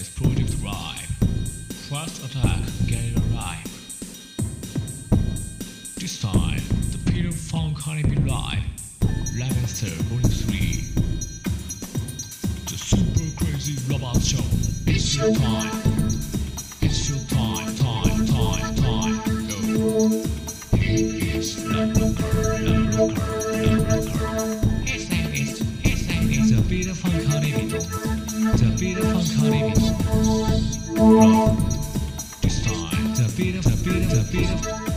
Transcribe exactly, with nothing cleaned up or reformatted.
is Project Live. First attack, get it alive. This time, the Peter Funk Honeybee Live, Lemonster Volume three. The super crazy robot show. It's your time. It's your time, time, time, time. Go. It's Lambrooker, Lambrooker, Lambrooker. His name is, his name is the Peter Funk Honeybee. The Peter Funk Honeybee. Roll. This time, the Peter, the Peter, the Peter.